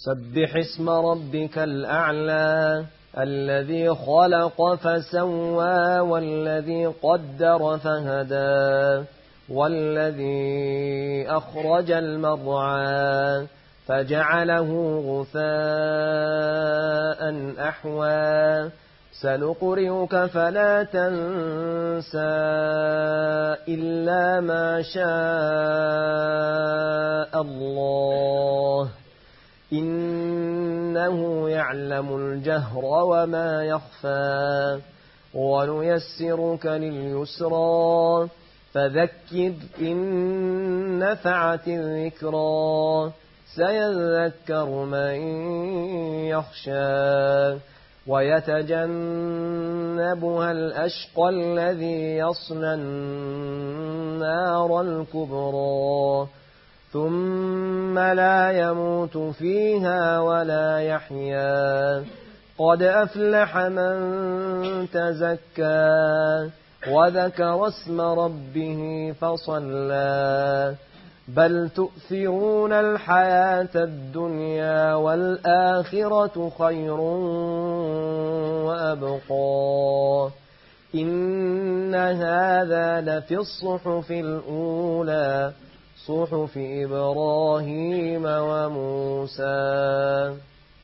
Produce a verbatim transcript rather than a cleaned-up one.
سبح اسم ربك الأعلى الذي خلق فسوى والذي قدر فهدى والذي أخرج المرعى فجعله غثاء أحوى سنقرئك فلا تنسى إلا ما شاء الله إنه يعلم الجهر وما يخفى ونيسرك لليسرى فذكر إن نفعت الذكرى سيذكر من يخشى ويتجنبها الأشقى الذي يصلى النار الكبرى ثم لا يموت فيها ولا يحيا قد أفلح من تزكى وذكر اسم ربه فصلى بل تؤثرون الحياة الدنيا والآخرة خير وأبقى إن هذا لفي الصحف الأولى صحف إبراهيم وموسى.